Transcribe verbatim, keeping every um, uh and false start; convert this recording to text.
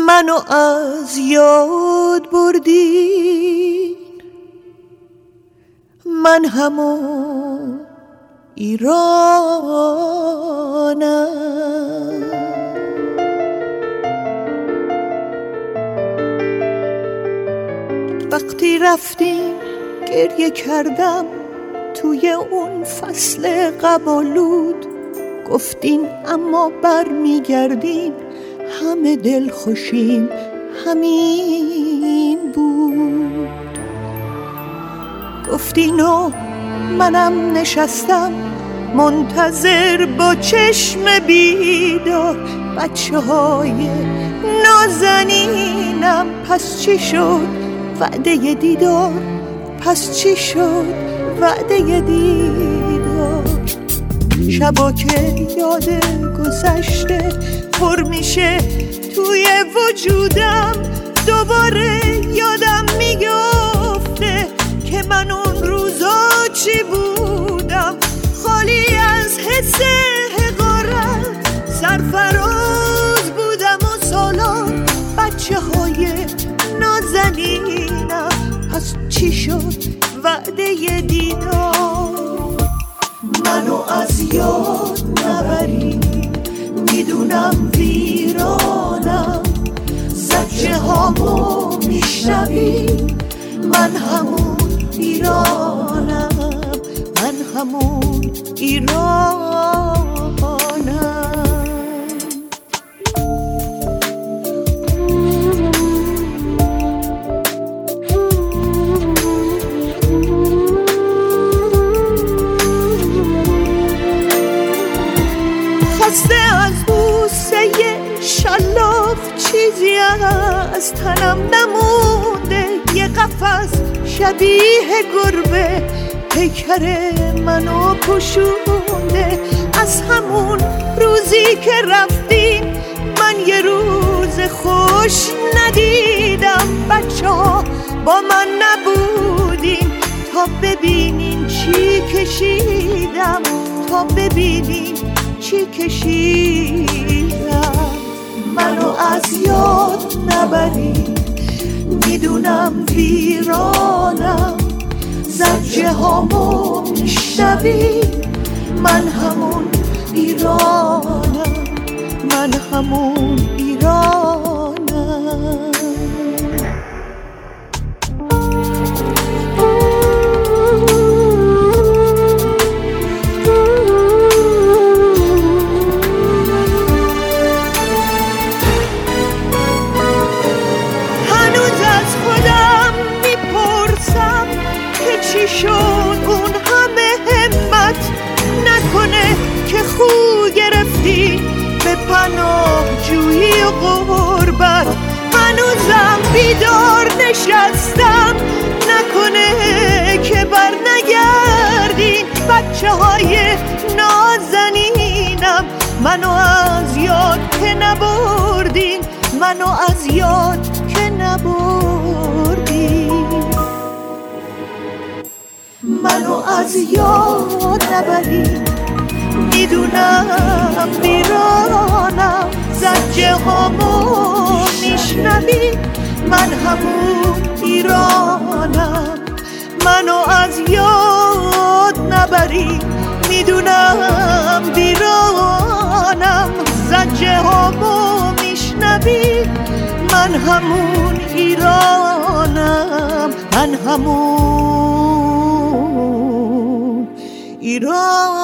منو از یاد بردین، من همون ایرانم. وقتی رفتیم گریه کردم توی اون فصل قبالود، گفتین اما بر میگردیم همه دل خوشیم همین بود. گفتین و منم نشستم منتظر با چشم بیدار، بچه های نازنینم پس چی شد وعده دیدار، پس چی شد وعده دیدار. شبا که یاد گذشته پر میشه توی وجودم، دوباره یادم میگفته که من اون روزا چی بودم، خالی از حس حقارت، سرفراز بودم و سالان بچه های نازنینم، پس چی شد وعده دیدار. منو از یاد نبری، میدونم ویرانم، زجه هامو میشنوی، من همون ایرانم، من همون ایرانم. خسته از بوسه شلاق چیزی از تنم نمونده، یه قفس شبیه گربه پیکر منو پوشونده. از همون روزی که رفتیم من یه روز خوش ندیدم، بچه ها با من نبودین تا ببینین چی کشیدم، تا ببینین چی کشیدم. منو از یاد نبری، میدونم ویرانم، زجه هامو میشنوی، من همون ایرانم، من همون ایرانم. چی شد اون همه همت نکنه که خو گرفتی به پناه جویی و غربت. هنوزم بیدار نشستم نکنه که بر نگردین، بچه های نازنینم منو از یاد که نبردین، منو از یاد که نبردین. منو از یاد نبری، میدونم ویرانم، زجه هامو میشنوی، من همون ایرانم. منو از یاد نبری، میدونم ویرانم، زجه هامو میشنوی، من همون ایرانم، من همون ایران.